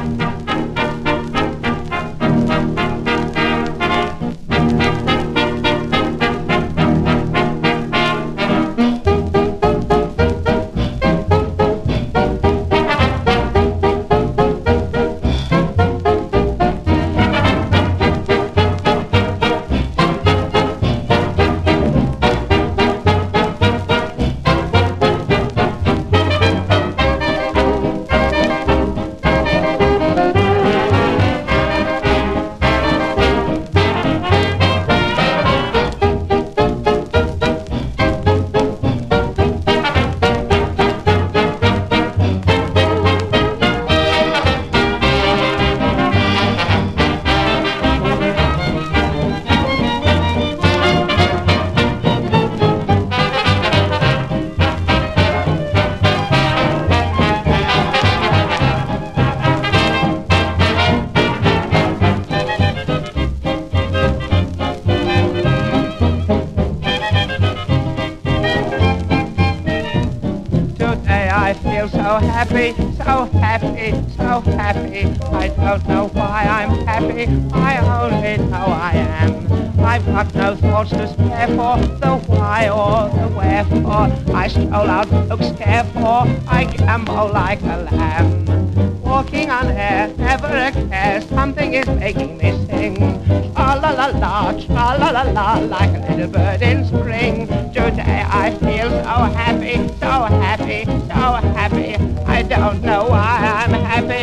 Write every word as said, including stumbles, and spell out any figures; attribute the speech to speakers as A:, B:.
A: I feel so happy, so happy, so happy. I don't know why I'm happy, I only know I am. I've got no thoughts to spare for the why or the wherefore. I stroll out, folks care for, I gamble like a lamb. Walking on air, never a care, something is making me sing. Tra-la-la-la, tra-la-la-la, like a little bird in spring. Today I feel so happy, so happy, so happy. I don't know why I'm happy,